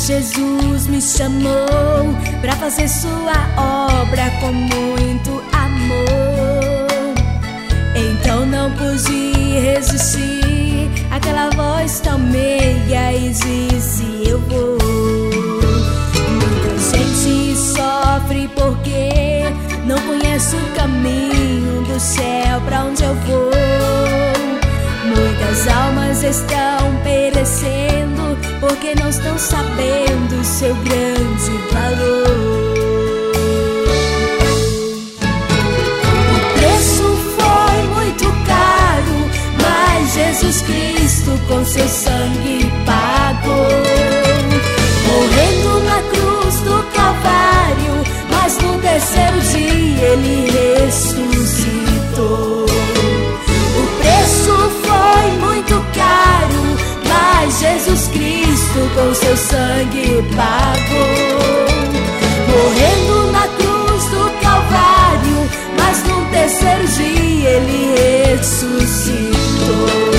Jesus me chamou pra fazer sua obra com muito amor. Então não pude resistir àquela voz tão meiga e disse: eu vou. Muita gente sofre porque não conhece o caminho do céu pra onde eu vou. Muitas almas estão perecendo porque não estão sabendo seu grande valor. O preço foi muito caro, mas Jesus Cristo com seu sangue pagou. Morrendo na cruz do Calvário, mas no terceiro dia Ele ressuscitou. O preço foi muito caro, mas Jesus Cristo com seu sangue pagou. Morrendo na cruz do Calvário, mas no terceiro dia Ele ressuscitou.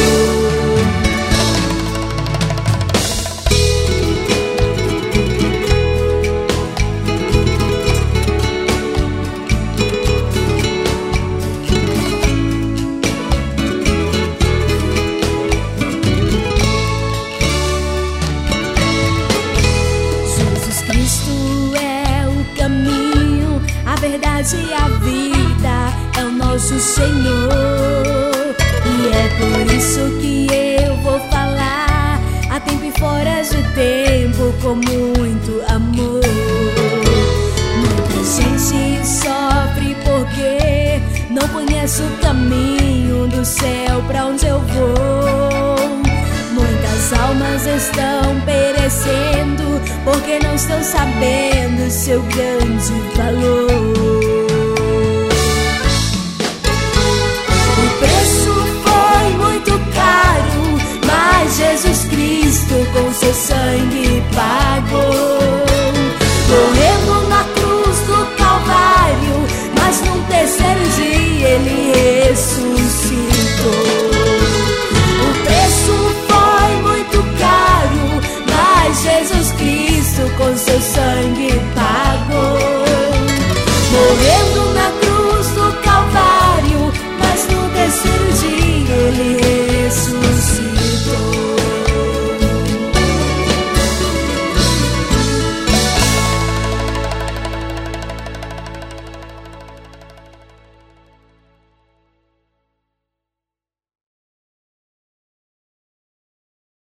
A verdade e a vida é o nosso Senhor, e é por isso que eu vou falar a tempo e fora de tempo com muito amor. Muita gente sofre porque não conhece o caminho do céu pra onde eu vou. Muitas almas estão perecendo porque não estão sabendo seu grande valor.